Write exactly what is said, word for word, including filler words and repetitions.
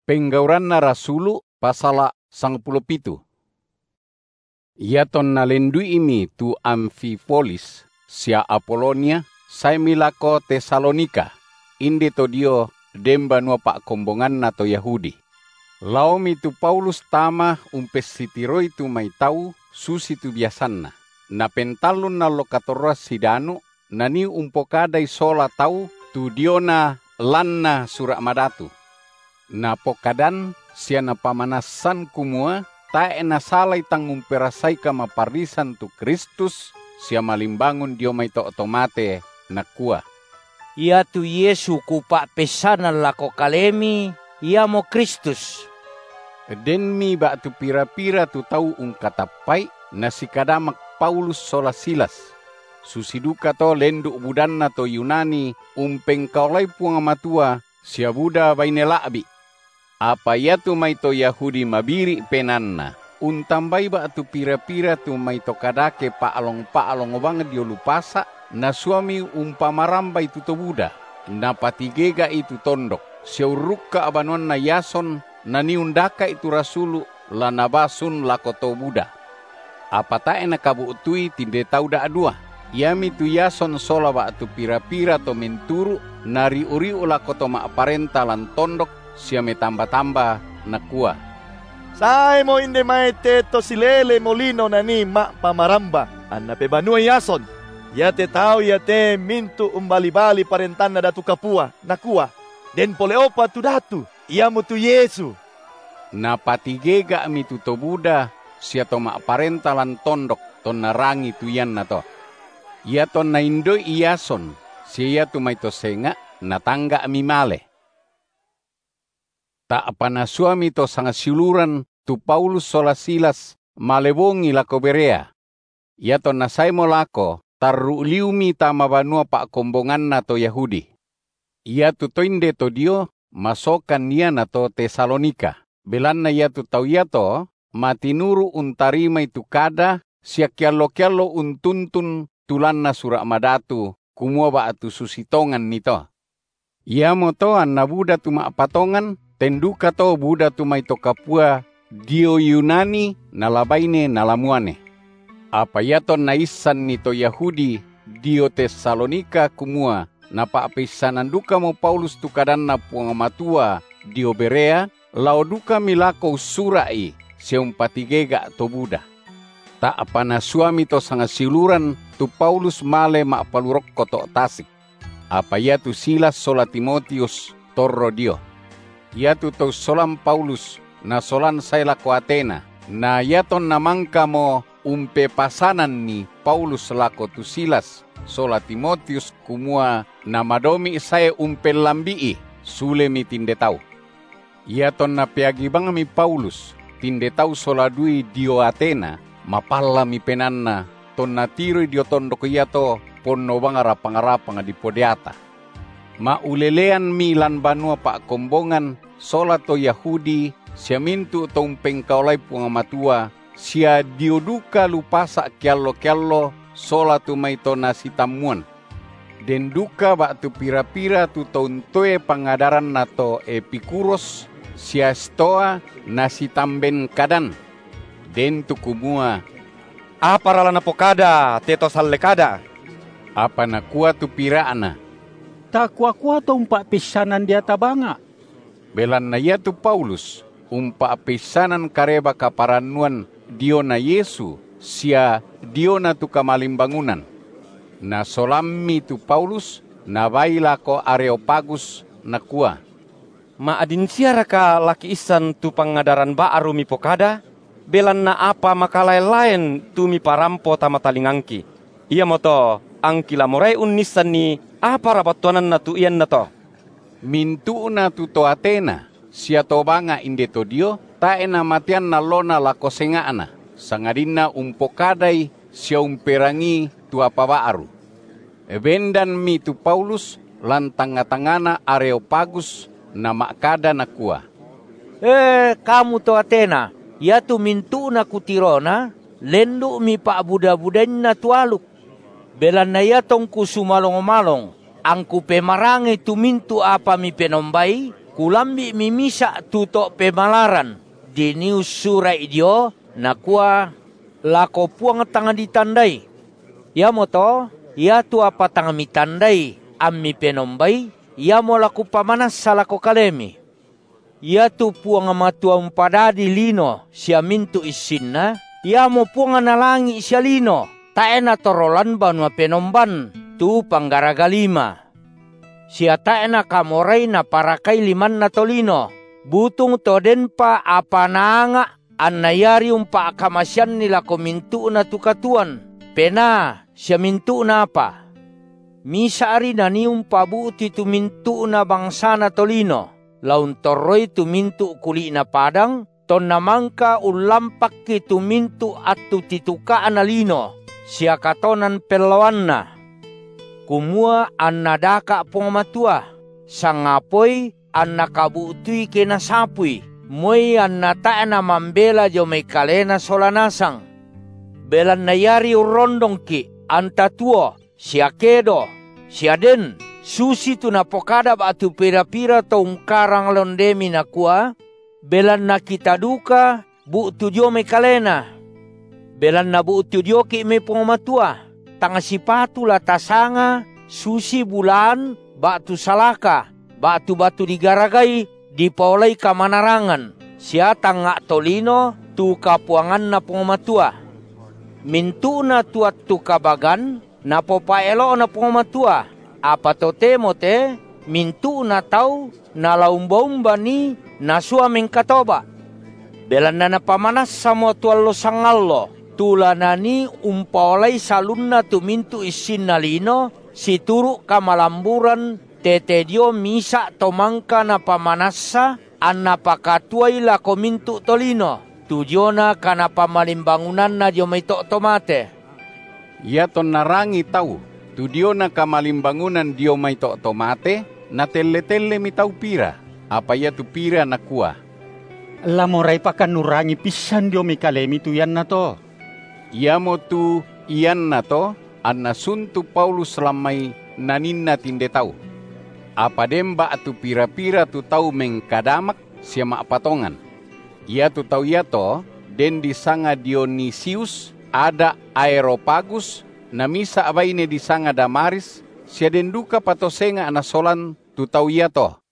Penggauran na rasulu pasala sang puluh pitu. Iaton nalendui imi tu Amfipolis, sia Apolonia, saya milako Tesalonika, indi to dio demba nua pak kombongan na to Yahudi. Laomi tu Paulus tama umpes sitiroi tu mai tau susi tu biasanna. Na pentalun na lokatorra sidanu, nani umpokadai sola tau tu diona lanna surak madatu. Na pokadan siana pamanasan kumua tae na salai tanggung perasai kama parisan tu Kristus sia malimbangun dio mai to otomate na kua. Ia tu Yesu kupak pesanan lako kalemi, ia mo Kristus. Den mi bak tu pira-pira tu tau ungkatapai na si kadamak Paulus sola Silas. Susiduka to lenduk budanna to Yunani umpeng kaulai puang matua sia Buddha bainelakbi. Apa ya tu mai to Yahudi mabiri penanna. Untambai ba tu pira-pira tu mai to kadake pa along-pa along banget dio lupasa. Na suami umpamaramba itu to Buddha. Na patigega itu tondok. Siauruka abanon na Yason. Na niundaka itu rasulu. Lanabasun lako to Buddha. Apa tae na kabuutui tinde tau da adua. Yami tu Yason sola ba tu pira-pira to menturu. Nari uri ulako to maaparenta lan tondok. Siya may tamba-tamba na kuwa. Say mo inde maite to silele molino na ni ma pamaramba. Anna pe banua Yason. Yate tao yate mintu umbali-bali parentan na datu kapua. Na kuwa. Den poleopa tu datu. Ia mo tu Yesu. Na patigega mi tu to Buddha. Siya to maaparenta lan tondok. Ton narangi tu yan na to. Ia ton na indoy Yason. Siya tu may to senga. Natangga mi male. Tak apa na suami to sangat siluran tu Paulus sola Silas malebongi lako Berea. Ia to nasay mo lako taru liumi tama banua pak kombongan na to Yahudi. Ia tu toinde to dio masokan niya na to Tesalonika. Belan na ia tu tau ia to matinuru untarima itu kada siya kialo-kialo untuntun tulan na surak madatu kumua ba atu susitongan nito. Ia mo to an na Buddha tu maapatongan. Tenduka to Buddha tu mai to kapua dio Yunani nalabaine nalamuane. Apa yaton naisan ni to Yahudi dio Tesalonika kumua napa apisanan duka mo Paulus tu kadan na puang matua dio Berea lauduka milako surai siung patigega to Buddha. Ta apa na suami to sangat siluran tu Paulus male ma palurok koto tasik. Apa ya tu Silas sola Timotius torro dio. Ia tu tau solam Paulus na solan saya lako Athena. Na yaton namangka mo umpe pasanan ni Paulus lako tu Silas sola Timotius kumua na madomi saya umpe lambii sule mi tinde tau. Yaton na peagi bang mi Paulus tinde tau sola dui dio Athena mapala mi penanna ton na tiro dio tondok yato ponno bangara pangarapanga di podeata. Ma ulelean mi lan banua pak kombongan sola to Yahudi siya mintu tong pengkaulay pungamatua siya dioduka lupasa kialo-kialo sola tu may to nasitamuan. Den duka ba tu pira-pira tu tontoe pangadaran na to Epikuros siya stoa nasitamben kadan. Den tu kumua. Apa rala na pokada teto salekada? Apa na kuwa tu piraana? Tak kuah-kuah to umpak pisanan dia tabanga. Belan na ya tu Paulus, umpak pisanan kareba kaparanuan dio na Yesu, sia dio na tu kamalimbangunan. Na solami tu Paulus, na baila ko Areopagus na kuah. Ma adin siara ka laki isan tu pangadaran baaru mi pokada, belan na apa makalay lain tu mi parampo tama talingangki. Ia moto, ang kilamoray unisan ni apa rapatuanan na tu iyan na to. Mintu na tu to Athena, siya to banga inde to dio, tae na matian na lona lako sengaana. Sangadina umpokaday siya umperangi tu apa baaru. Ebendan mi tu Paulus, lan tanga-tangana Areopagus na makada na kuah. Eh, kamu to Athena, ia tu mintu na kutirona, lendu mi pa buda-budain na tualuk. Belan na ia tong kusumalong-malong, ang kupe marangi tu mintu apa mi penombai, kulambi mimisa tutok pemalaran. Dinius surai dio nakua lako puang tanga ditandai. Ya moto, ya tu apa tanga mitandai ammi penombai, ya mo laku pamanas salako kalemi. Ya tu puang matua umpadadi lino sia mintu isinna, ya mo puang nalangi sia lino. Taena torolan banua penomban tu panggaraga lima. Sia taena kamorai na parakai liman na tolino. Butung toden pa apa nanga annayari umpa akamasyan nila komintu na tukatuan. Pena sia mintu na apa. Misa ari nani umpa buuti tu mintu na bangsa na tolino. Laun toroi tu mintu kuli na padang. Ton namangka ulampak ki tu mintu atu titukaan na lino. Sia katonan pelawan na. Kumua anna daka pongmatua. Sangapoi anna kabutui kena sapui. Moi anna taena mambela jo may kalena solanasang. Belan nayari urondong ki. Anta tuo. Sia kedo. Sia den. Susi tu napokada batu pira-pira to ungkarang londemi na kuah. Belan na kita duka. Bu tu jo may kalena. Belan na bu tu jo ki may pongmatua. Tanga sipatu la tasanga. Susi bulan, batu salaka, batu-batu digaragai, dipaulai kamanarangan. Sia tangga tolino, tu kapuangan na pungmatua. Mintu na tuat tu kabagan, na popaelo na pungmatua. Apa to temo te, mintu na tau, na laumbaumba ni, na suaming katoba. Belan na napamanas sa mo tualo sangallo, tula na ni umpaulai salunna tu mintu isin na lino, si turu kamalamburan tetedio misa tomangka na pamanasa an napakatuay la komintu tolino tujona kana pamalimbangunan na dio may tomate. Yaton narangi tau tudio na kamalimbangunan dio may tomate na telle-telle mi tau pira apa ya tu pira na kuah. Lamoray pa kanurangi pisan dio may kalemi tu yan na to. Yamo tu iyan na to an nasuntu Paulus lamay naninna tinde tau. Apa demba atu pira-pira tu tau mengkadamak siya maapatongan. Ia tu tau yato den di sanga Dionisius ada Aeropagus na misa abaine di sanga Damaris siya den duka patosenga anasolan tu tau yato.